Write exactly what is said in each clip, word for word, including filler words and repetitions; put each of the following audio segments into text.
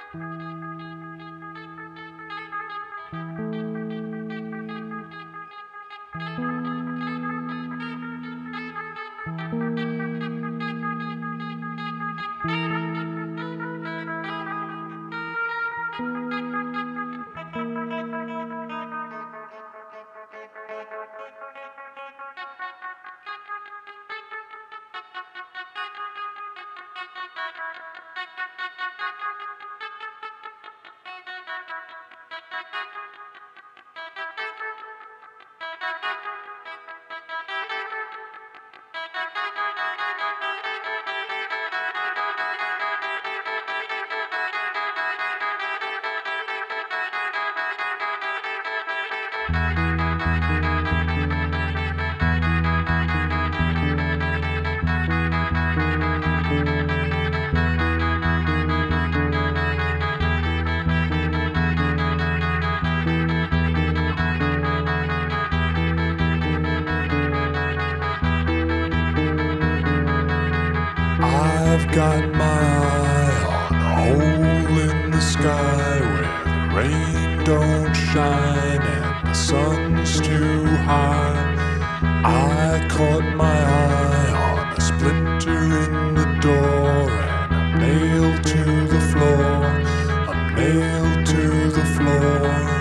I've got my eye on a hole in the sky where the rain don't shine and the sun's too high. I caught my eye on a splinter in the door and I'm nailed to the floor. I'm nailed to the floor.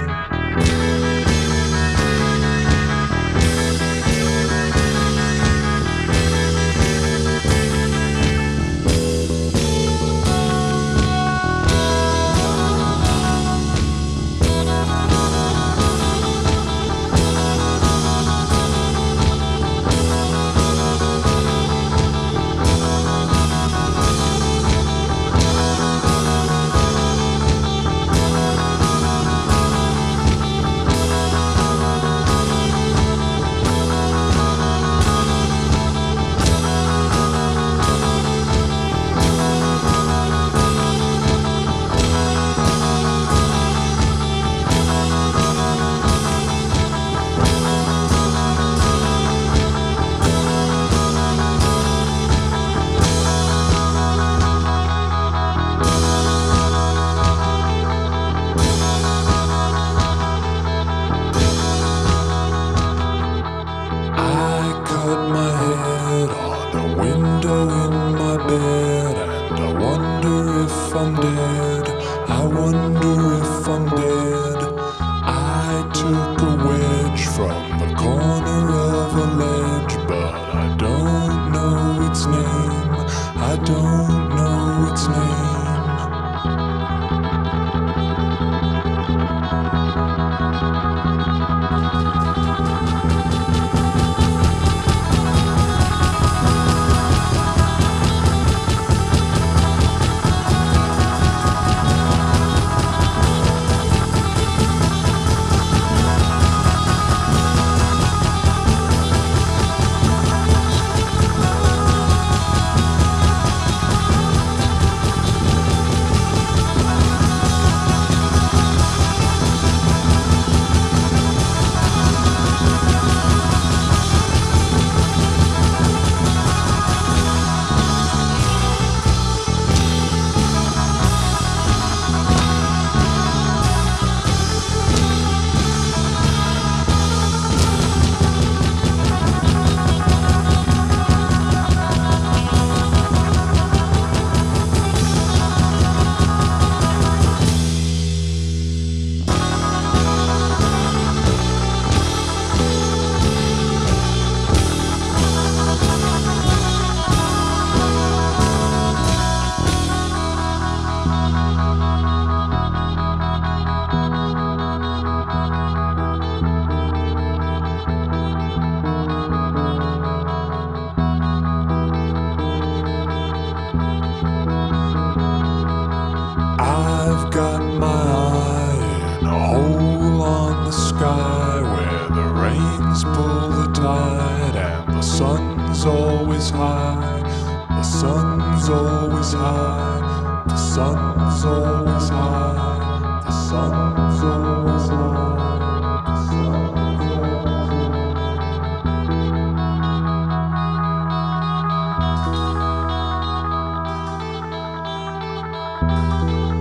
I'm dead, I wonder if I'm dead. I took a wedge from the corner of a ledge, but I don't know its name, I don't know its name. I've got my eye in a hole on the sky where the rains pull the tide and the sun's always high. The sun's always high. The sun's always high. The sun's always high. The sun's always high.